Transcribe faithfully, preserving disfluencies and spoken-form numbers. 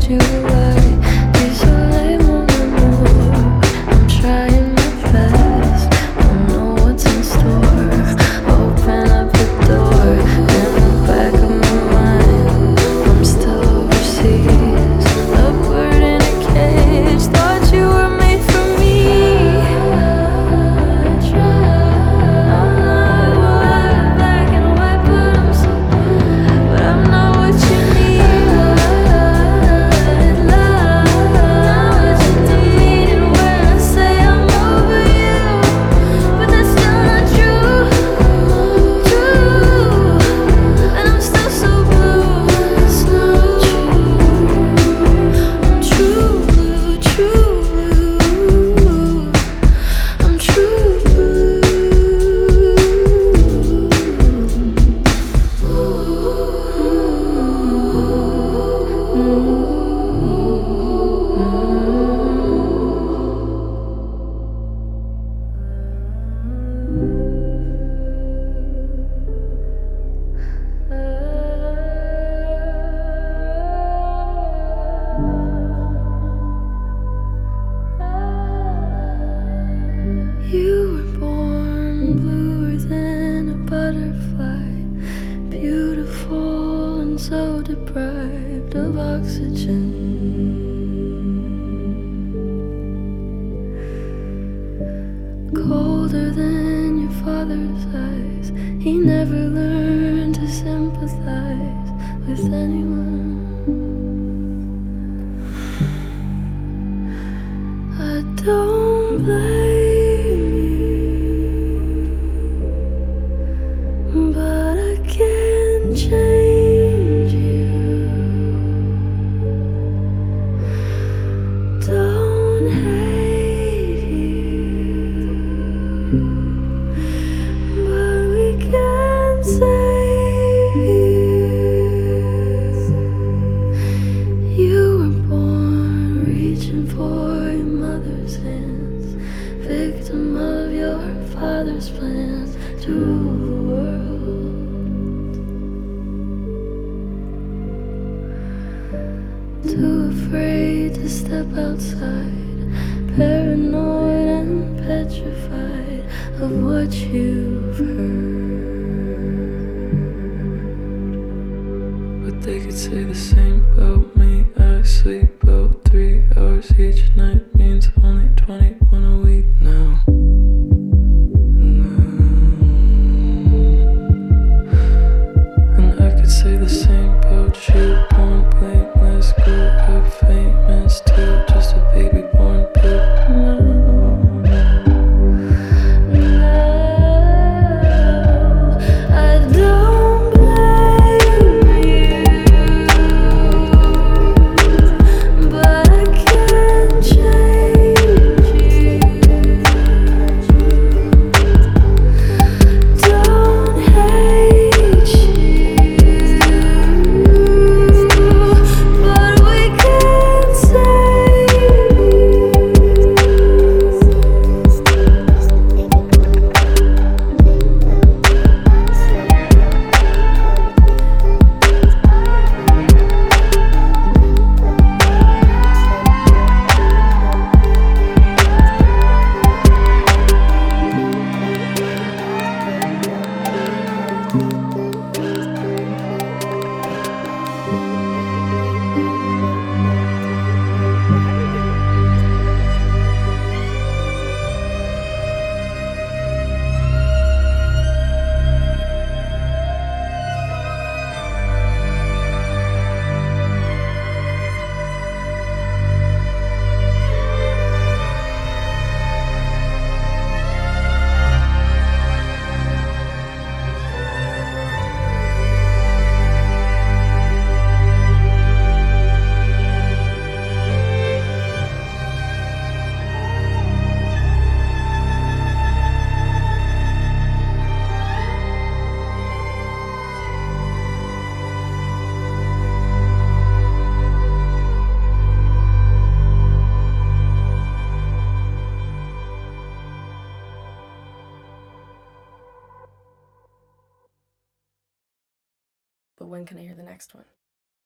told you why. Désolé mon amour, I'm trying my best. Don't know what's in store. Open up the door. In the back of my mind, I'm still overseas. A bird in a cage. Thought you were made for me. I tried. I'm not black and white, but I'm so blue. But I'm not what you need. You were born bluer than a butterfly, beautiful and so deprived of oxygen. Colder than your father's eyes, he never learned to sympathize with anyone. I don't blame you, but I can't change you. Don't hate you, but we can't save you. You were born reaching for your mother's hands, victim of your father's plans to rule the world. Too afraid to step outside, paranoid and petrified of what you've heard. But they could say the same about me. I sleep about three hours each night, means only twenty-one a week now. And I could say the same about you. Born blameless, grew up famous too, just a baby born poop. No. But when can I hear the next one?